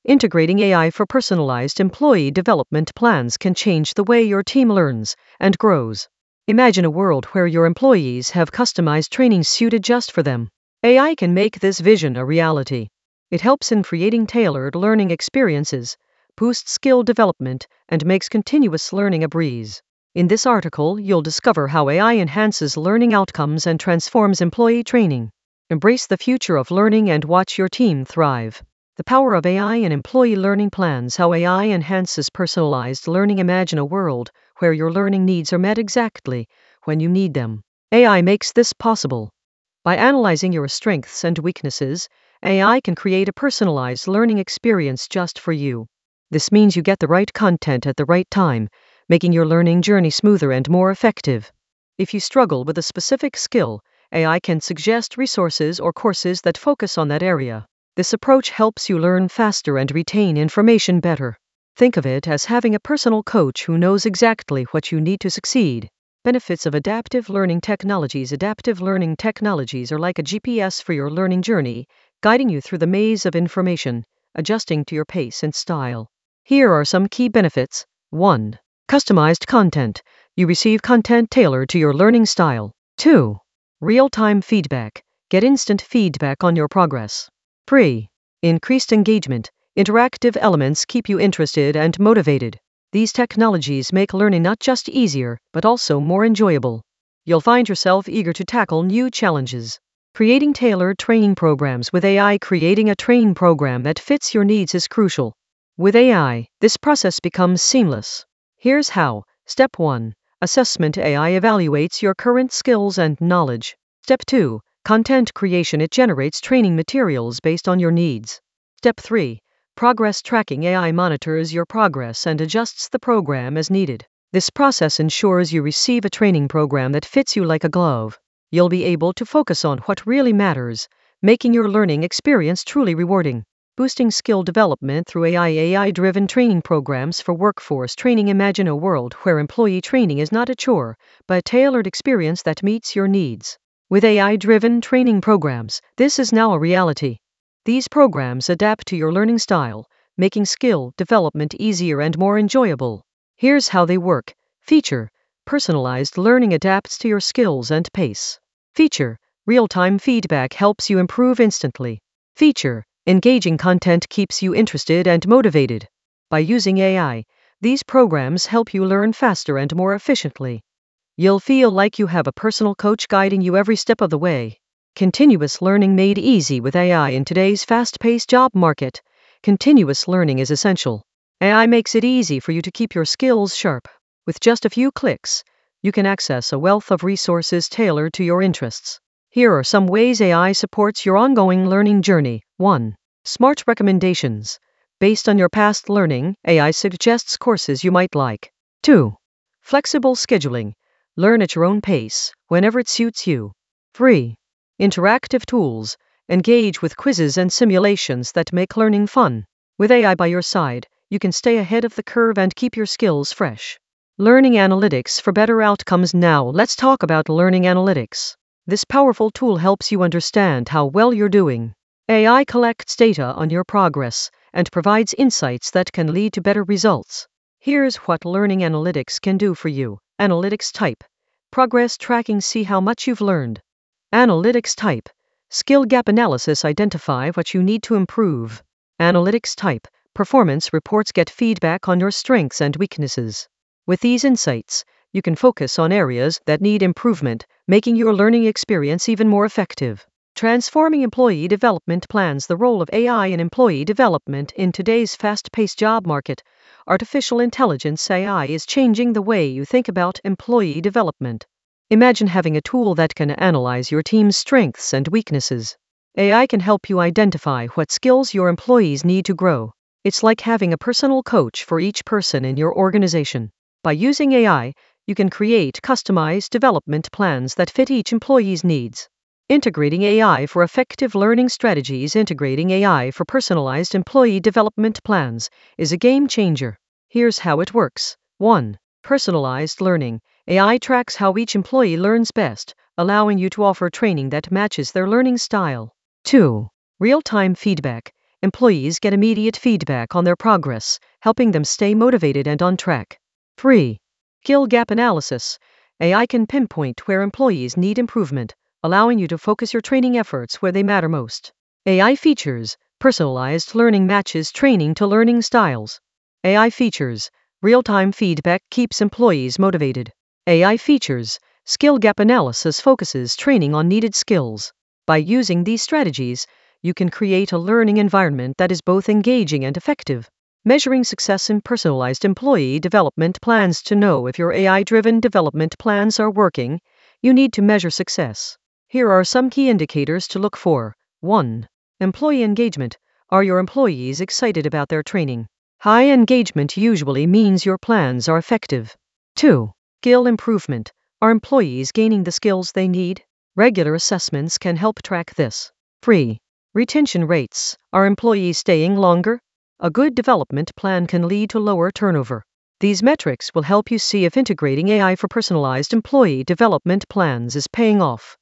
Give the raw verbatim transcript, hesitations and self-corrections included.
Integrating A I for personalized employee development plans can change the way your team learns and grows. Imagine a world where your employees have customized training suited just for them. A I can make this vision a reality. It helps in creating tailored learning experiences, boosts skill development, and makes continuous learning a breeze. In this article, you'll discover how A I enhances learning outcomes and transforms employee training. Embrace the future of learning and watch your team thrive. The power of A I in employee learning plans. How A I enhances personalized learning. Imagine a world where your learning needs are met exactly when you need them. A I makes this possible. By analyzing your strengths and weaknesses, A I can create a personalized learning experience just for you. This means you get the right content at the right time, making your learning journey smoother and more effective. If you struggle with a specific skill, A I can suggest resources or courses that focus on that area. This approach helps you learn faster and retain information better. Think of it as having a personal coach who knows exactly what you need to succeed. Benefits of adaptive learning technologies. Adaptive learning technologies are like a G P S for your learning journey, guiding you through the maze of information, adjusting to your pace and style. Here are some key benefits. one. Customized content. You receive content tailored to your learning style. two. Real-time feedback. Get instant feedback on your progress. three. Increased engagement. Interactive elements keep you interested and motivated. These technologies make learning not just easier, but also more enjoyable. You'll find yourself eager to tackle new challenges. Creating tailored training programs with A I. Creating a training program that fits your needs is crucial. With A I, this process becomes seamless. Here's how. Step one. Assessment. A I evaluates your current skills and knowledge. Step two. Content creation. It generates training materials based on your needs. Step three. Progress tracking. A I monitors your progress and adjusts the program as needed. This process ensures you receive a training program that fits you like a glove. You'll be able to focus on what really matters, making your learning experience truly rewarding. Boosting skill development through A I. A I-driven training programs for workforce training. Imagine a world where employee training is not a chore, but a tailored experience that meets your needs. With A I-driven training programs, this is now a reality. These programs adapt to your learning style, making skill development easier and more enjoyable. Here's how they work. Feature. Personalized learning adapts to your skills and pace. Feature. Real-time feedback helps you improve instantly. Feature. Engaging content keeps you interested and motivated. By using A I, these programs help you learn faster and more efficiently. You'll feel like you have a personal coach guiding you every step of the way. Continuous learning made easy with A I. In today's fast-paced job market, continuous learning is essential. A I makes it easy for you to keep your skills sharp. With just a few clicks, you can access a wealth of resources tailored to your interests. Here are some ways A I supports your ongoing learning journey. one. Smart recommendations. Based on your past learning, A I suggests courses you might like. two. Flexible scheduling. Learn at your own pace, whenever it suits you. three. Interactive tools. Engage with quizzes and simulations that make learning fun. With A I by your side, you can stay ahead of the curve and keep your skills fresh. Learning analytics for better outcomes. Now, let's talk about learning analytics. This powerful tool helps you understand how well you're doing. A I collects data on your progress and provides insights that can lead to better results. Here's what learning analytics can do for you. Analytics type. Progress tracking. See how much you've learned. Analytics type. Skill gap analysis. Identify what you need to improve. Analytics type. Performance reports. Get feedback on your strengths and weaknesses. With these insights, you can focus on areas that need improvement, making your learning experience even more effective. Transforming employee development plans. The role of A I in employee development. In today's fast-paced job market, artificial intelligence A I is changing the way you think about employee development. Imagine having a tool that can analyze your team's strengths and weaknesses. A I can help you identify what skills your employees need to grow. It's like having a personal coach for each person in your organization. By using A I, you can create customized development plans that fit each employee's needs. Integrating A I for effective learning strategies. Integrating A I for personalized employee development plans is a game changer. Here's how it works. one. Personalized learning. A I tracks how each employee learns best, allowing you to offer training that matches their learning style. two. Real-time feedback. Employees get immediate feedback on their progress, helping them stay motivated and on track. three. Skill gap analysis. A I can pinpoint where employees need improvement, allowing you to focus your training efforts where they matter most. A I features. Personalized learning matches training to learning styles. A I features. Real-time feedback keeps employees motivated. A I features. Skill gap analysis focuses training on needed skills. By using these strategies, you can create a learning environment that is both engaging and effective. Measuring success in personalized employee development plans. To know if your A I-driven development plans are working, you need to measure success. Here are some key indicators to look for. one. Employee engagement. Are your employees excited about their training? High engagement usually means your plans are effective. two. Skill improvement. Are employees gaining the skills they need? Regular assessments can help track this. three. Retention rates. Are employees staying longer? A good development plan can lead to lower turnover. These metrics will help you see if integrating A I for personalized employee development plans is paying off.